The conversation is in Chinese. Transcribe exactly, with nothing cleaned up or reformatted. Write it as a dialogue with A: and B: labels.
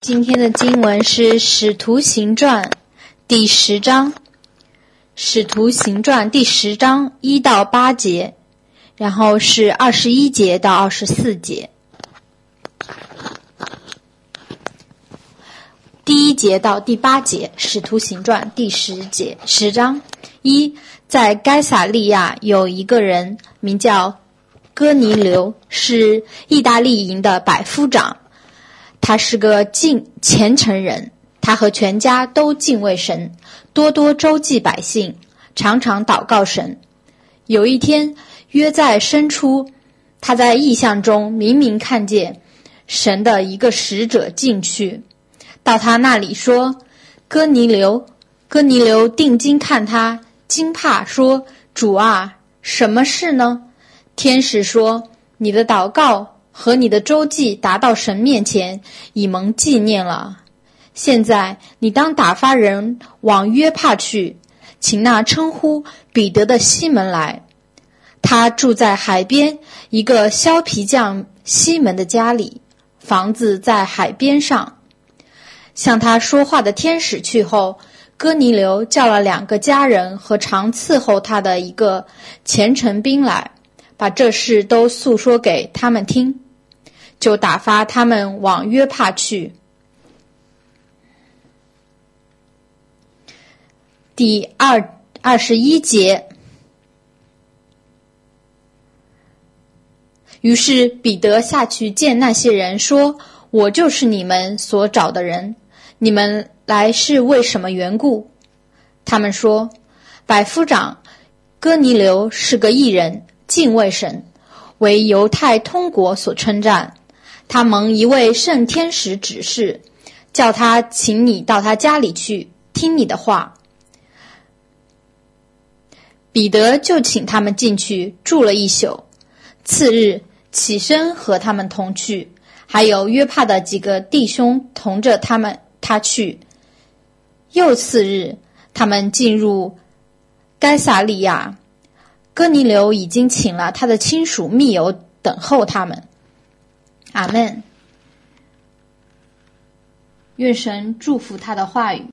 A: 今天的经文是《使徒行传》第十章，《使徒行传》第十章一到八节，然后是二十一节到二十四节。第一节到第八节，《使徒行传》第十节十章一，在该撒利亚有一个人名叫哥尼流，是意大利营的百夫长。他是个敬虔诚人，他和全家都敬畏神，多多周济百姓，常常祷告神。有一天，约在申初，他在异象中明明看见神的一个使者进去，到他那里说：哥尼流。哥尼流定睛看他，惊怕说：主啊，什么事呢？天使说：你的祷告和你的周济达到神面前，已蒙纪念了。现在你当打发人往约帕去，请那称呼彼得的西门来，他住在海边一个削皮匠西门的家里，房子在海边上。向他说话的天使去后，哥尼流叫了两个家人和常伺候他的一个虔诚兵来，把这事都诉说给他们听，就打发他们往约帕去。第二二十一节，于是彼得下去见那些人，说：我就是你们所找的人，你们来是为什么缘故？他们说：百夫长哥尼流是个义人，敬畏神，为犹太通国所称赞。他蒙一位圣天使指示，叫他请你到他家里去，听你的话。彼得就请他们进去，住了一宿。次日起身和他们同去，还有约帕的几个弟兄同着他们他去。又次日，他们进入该撒利亚，哥尼流已经请了他的亲属密友等候他们。阿们。愿神祝福他的话语。